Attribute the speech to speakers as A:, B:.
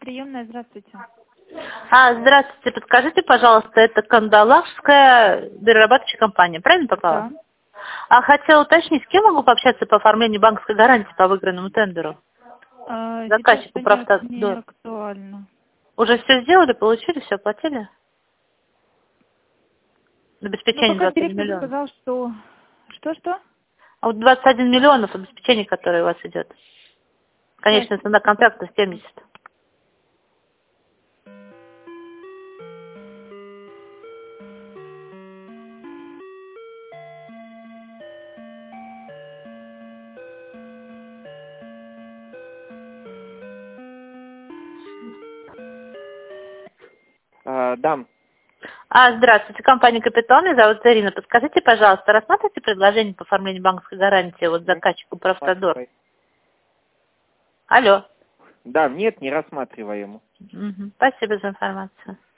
A: Приемная, здравствуйте.
B: Здравствуйте, подскажите, пожалуйста, это Кандалакшская перерабатывающая компания, правильно попала?
A: Да.
B: Хотела уточнить, с кем могу пообщаться по оформлению банковской гарантии по выигранному тендеру? Заказчику
A: Сейчас это не
B: Правтодор.
A: актуально.
B: Уже все сделали, получили, все оплатили?
A: Ну,
B: Обеспечение
A: пока
B: 21
A: директор
B: миллион.
A: сказал, что... Что?
B: А вот 21 миллионов обеспечение, которое у вас идет. Конечная цена контракта 70.
C: Да.
B: Здравствуйте, компания «Капитон», меня зовут Ирина. Подскажите, пожалуйста, рассматриваете предложение по оформлению банковской гарантии вот заказчику Правтодор? Алло.
C: Да, нет, не рассматриваем.
B: Спасибо за информацию.